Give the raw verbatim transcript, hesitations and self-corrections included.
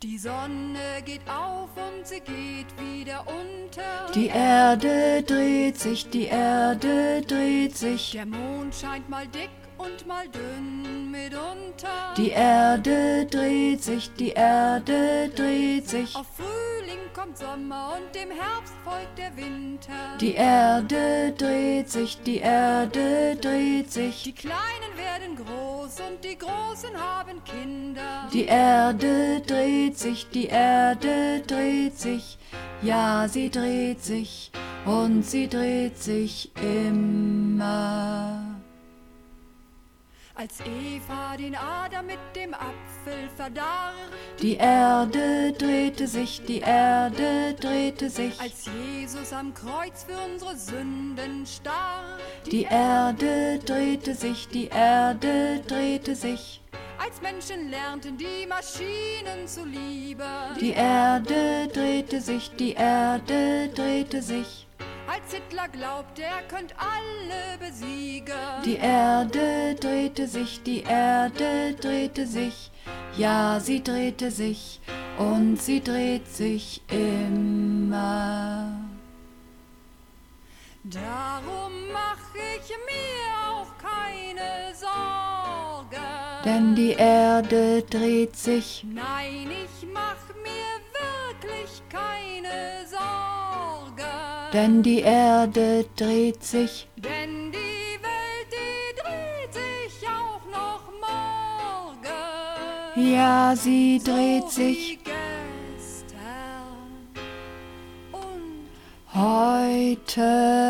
Die Sonne geht auf und sie geht wieder unter. Die Erde dreht sich, die Erde dreht sich. Der Mond scheint mal dick und mal dünn mitunter. Die Erde dreht sich, die Erde dreht sich. Auf Frühling kommt Sommer und dem Herbst folgt der Winter. Die Erde dreht sich, die Erde dreht sich. Die Kleinen werden groß und die Großen haben Kinder. Die Erde dreht sich, die Erde dreht sich. Ja, sie dreht sich und sie dreht sich immer. Als Eva den Adam mit dem Apfel verdarb, die Erde drehte sich, die Erde drehte sich. Als Jesus am Kreuz für unsere Sünden starb, die Erde drehte sich, die Erde drehte sich. Als Menschen lernten die Maschinen zu lieben, die Erde drehte sich, die Erde drehte sich. Als Hitler glaubte, er könnt alle besiegen, die Erde drehte sich, die Erde drehte sich. Ja, sie drehte sich und sie dreht sich immer. Darum mach ich mir auch keine Sorgen, denn die Erde dreht sich. Nein, ich mach mir wirklich keine Sorgen, denn die Erde dreht sich. Denn die Welt, die dreht sich auch noch morgen. Ja, sie so dreht sich. Wie gestern und heute.